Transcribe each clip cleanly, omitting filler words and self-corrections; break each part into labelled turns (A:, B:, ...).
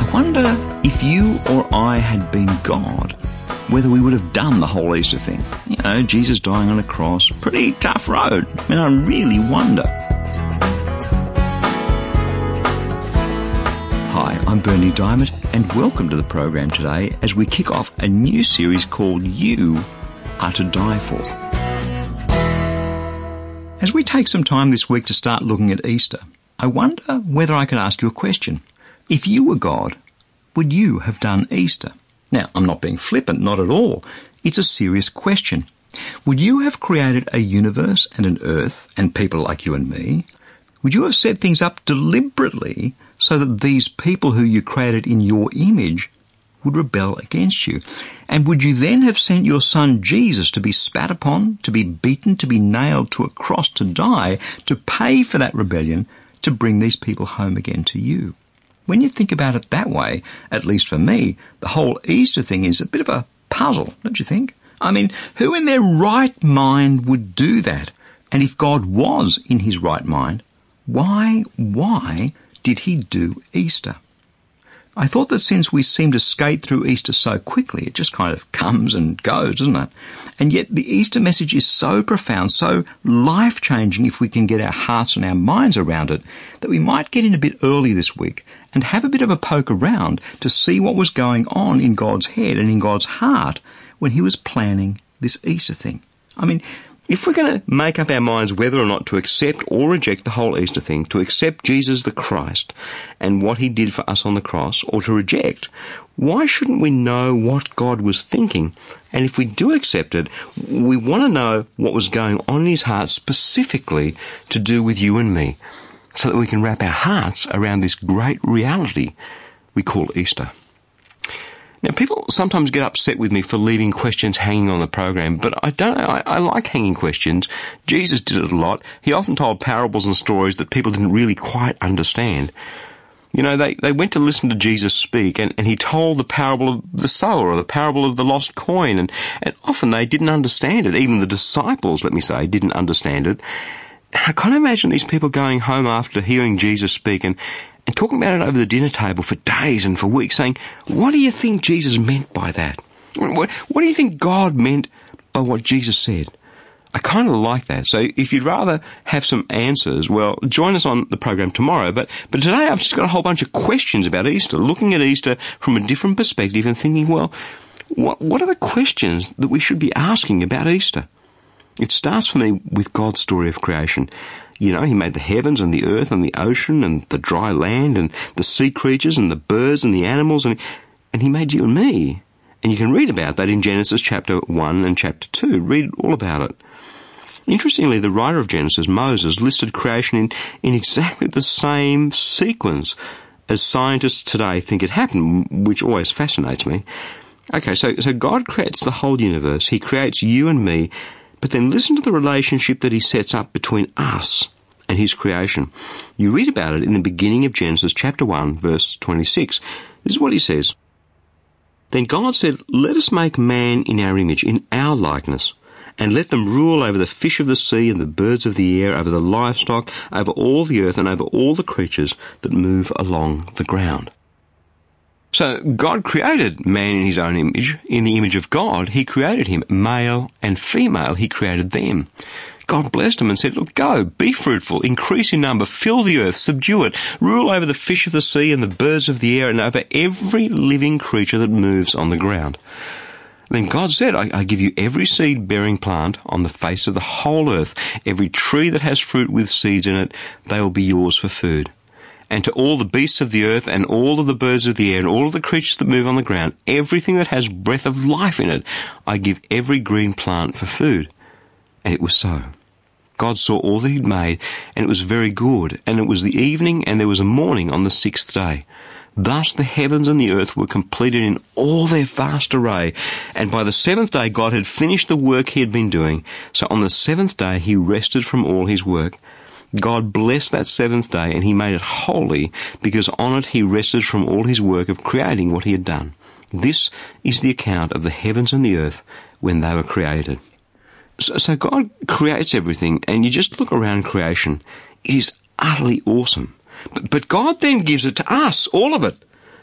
A: I wonder if you or I had been God, whether we would have done the whole Easter thing. You know, Jesus dying on a cross, pretty tough road. I mean, I really wonder. Hi, I'm Bernie Diamond, and welcome to the program today as we kick off a new series called You Are to Die For. As we take some time this week to start looking at Easter, I wonder whether I could ask you a question. If you were God, would you have done Easter? Now, I'm not being flippant, not at all. It's a serious question. Would you have created a universe and an earth and people like you and me? Would you have set things up deliberately so that these people who you created in your image would rebel against you? And would you then have sent your son Jesus to be spat upon, to be beaten, to be nailed to a cross, to die, to pay for that rebellion, to bring these people home again to you? When you think about it that way, at least for me, the whole Easter thing is a bit of a puzzle, don't you think? I mean, who in their right mind would do that? And if God was in his right mind, why did he do Easter? I thought that since we seem to skate through Easter so quickly, it just kind of comes and goes, doesn't it? And yet the Easter message is so profound, so life-changing if we can get our hearts and our minds around it, that we might get in a bit early this week and have a bit of a poke around to see what was going on in God's head and in God's heart when he was planning this Easter thing. I mean, if we're going to make up our minds whether or not to accept or reject the whole Easter thing, to accept Jesus the Christ and what he did for us on the cross, or to reject, why shouldn't we know what God was thinking? And if we do accept it, we want to know what was going on in his heart specifically to do with you and me, so that we can wrap our hearts around this great reality we call Easter. Now, people sometimes get upset with me for leaving questions hanging on the program, but I like hanging questions. Jesus did it a lot. He often told parables and stories that people didn't really quite understand. You know, they went to listen to Jesus speak, and he told the parable of the sower or the parable of the lost coin, and often they didn't understand it. Even the disciples, let me say, didn't understand it. I can't imagine these people going home after hearing Jesus speak and talking about it over the dinner table for days and for weeks, saying, what do you think Jesus meant by that? What do you think God meant by what Jesus said? I kind of like that. So if you'd rather have some answers, well, join us on the program tomorrow. But today I've just got a whole bunch of questions about Easter, looking at Easter from a different perspective and thinking, well, what are the questions that we should be asking about Easter? It starts for me with God's story of creation. You know, he made the heavens and the earth and the ocean and the dry land and the sea creatures and the birds and the animals, and he made you and me. And you can read about that in Genesis chapter 1 and chapter 2. Read all about it. Interestingly, the writer of Genesis, Moses, listed creation in exactly the same sequence as scientists today think it happened, which always fascinates me. Okay, so God creates the whole universe. He creates you and me. But then listen to the relationship that he sets up between us and his creation. You read about it in the beginning of Genesis chapter 1, verse 26. This is what he says. Then God said, let us make man in our image, in our likeness, and let them rule over the fish of the sea and the birds of the air, over the livestock, over all the earth, and over all the creatures that move along the ground. So God created man in his own image. In the image of God, he created him. Male and female, he created them. God blessed them and said, look, go, be fruitful, increase in number, fill the earth, subdue it, rule over the fish of the sea and the birds of the air, and over every living creature that moves on the ground. Then God said, I give you every seed-bearing plant on the face of the whole earth, every tree that has fruit with seeds in it, they will be yours for food. And to all the beasts of the earth and all of the birds of the air and all of the creatures that move on the ground, everything that has breath of life in it, I give every green plant for food. And it was so. God saw all that he'd made, and it was very good. And it was the evening, and there was a morning on the sixth day. Thus the heavens and the earth were completed in all their vast array. And by the seventh day God had finished the work he had been doing. So on the seventh day he rested from all his work. God blessed that seventh day, and he made it holy, because on it he rested from all his work of creating what he had done. This is the account of the heavens and the earth when they were created. So God creates everything, and you just look around creation. It is utterly awesome. But God then gives it to us, all of it.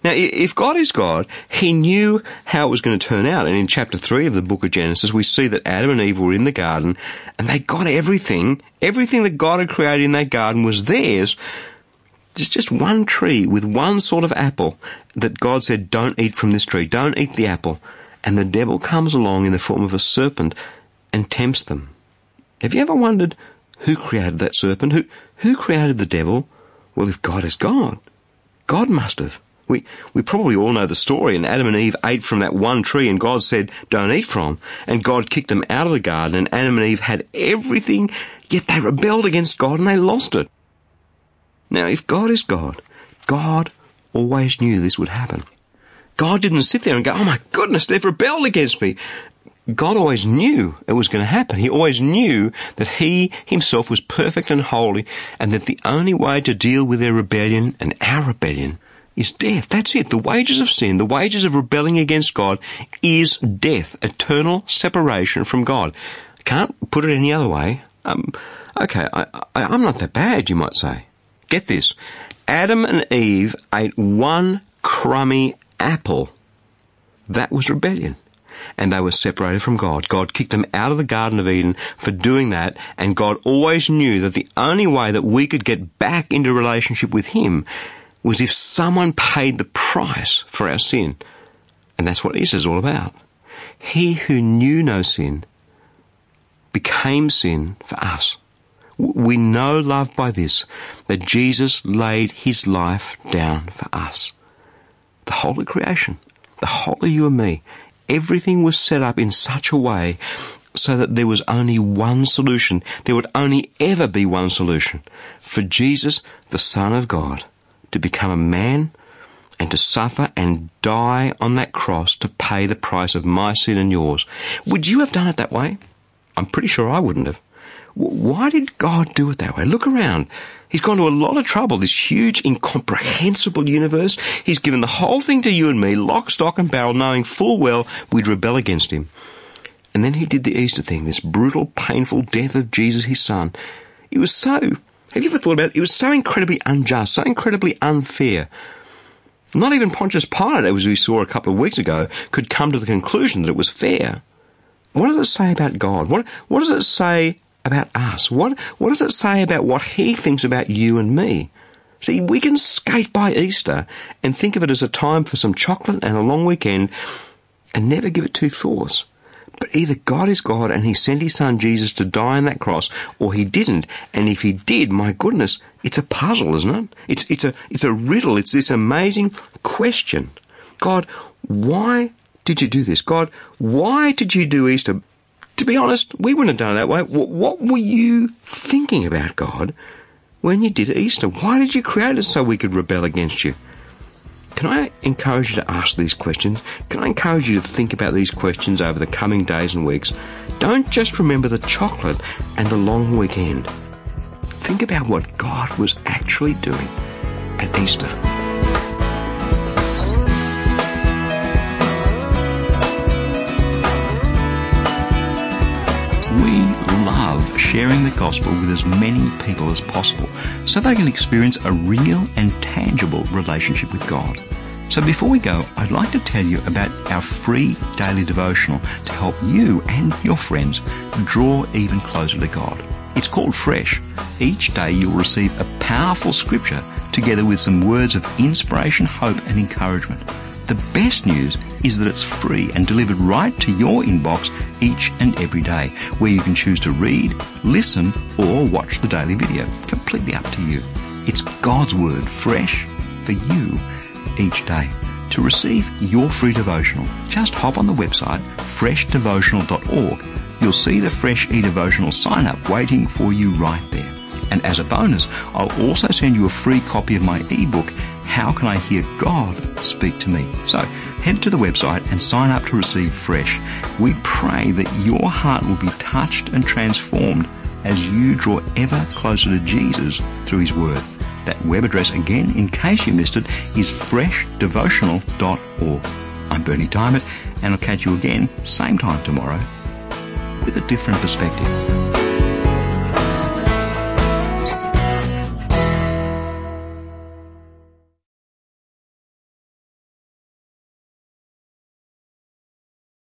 B: Now, if God is God, he knew how it was going to turn out. And in chapter 3 of the book of Genesis, we see that Adam and Eve were in the garden and they got everything. Everything that God had created in that garden was theirs. There's just one tree with one sort of apple that God said, don't eat from this tree, don't eat the apple. And the devil comes along in the form of a serpent and tempts them. Have you ever wondered who created that serpent? Who created the devil? Well, if God is God, God must have. We probably all know the story, and Adam and Eve ate from that one tree and God said, don't eat from. And God kicked them out of the garden and Adam and Eve had everything, yet they rebelled against God and they lost it. Now, if God is God, God always knew this would happen. God didn't sit there and go, oh my goodness, they've rebelled against me. God always knew it was going to happen. He always knew that he himself was perfect and holy and that the only way to deal with their rebellion and our rebellion is death. That's it. The wages of sin, the wages of rebelling against God is death, eternal separation from God. Can't put it any other way. Okay, I'm not that bad, you might say. Get this. Adam and Eve ate one crummy apple. That was rebellion. And they were separated from God. God kicked them out of the Garden of Eden for doing that, and God always knew that the only way that we could get back into relationship with him was if someone paid the price for our sin. And that's what Easter is all about. He who knew no sin became sin for us. We know love by this, that Jesus laid his life down for us. The whole of creation, the whole of you and me, everything was set up in such a way so that there was only one solution. There would only ever be one solution. For Jesus, the Son of God, to become a man and to suffer and die on that cross to pay the price of my sin and yours. Would you have done it that way? I'm pretty sure I wouldn't have. Why did God do it that way? Look around. He's gone to a lot of trouble, this huge, incomprehensible universe. He's given the whole thing to you and me, lock, stock and barrel, knowing full well we'd rebel against him. And then he did the Easter thing, this brutal, painful death of Jesus, his son. It was so, have you ever thought about it? It was so incredibly unjust, so incredibly unfair. Not even Pontius Pilate, as we saw a couple of weeks ago, could come to the conclusion that it was fair. What does it say about God? What does it say about us? What does it say about what he thinks about you and me? See, we can skate by Easter and think of it as a time for some chocolate and a long weekend and never give it two thoughts. But either God is God and he sent his son Jesus to die on that cross, or he didn't. And if he did, my goodness, it's a puzzle, isn't it? It's a riddle. It's this amazing question. God, why did you do this? God, why did you do Easter? To be honest, we wouldn't have done it that way. What were you thinking about, God, when you did Easter? Why did you create us so we could rebel against you? Can I encourage you to ask these questions? Can I encourage you to think about these questions over the coming days and weeks? Don't just remember the chocolate and the long weekend. Think about what God was actually doing at Easter.
A: Love sharing the gospel with as many people as possible so they can experience a real and tangible relationship with God. So before we go, I'd like to tell you about our free daily devotional to help you and your friends draw even closer to God. It's called Fresh. Each day you'll receive a powerful scripture together with some words of inspiration, hope and encouragement. The best news is that it's free and delivered right to your inbox each and every day, where you can choose to read, listen, or watch the daily video. Completely up to you. It's God's Word, fresh for you each day. To receive your free devotional, just hop on the website freshdevotional.org. You'll see the Fresh eDevotional sign up waiting for you right there. And as a bonus, I'll also send you a free copy of my ebook, How Can I Hear God Speak to Me? So head to the website and sign up to receive Fresh. We pray that your heart will be touched and transformed as you draw ever closer to Jesus through his word. That web address again, in case you missed it, is freshdevotional.org. I'm Bernie Diamond, and I'll catch you again same time tomorrow with a different perspective.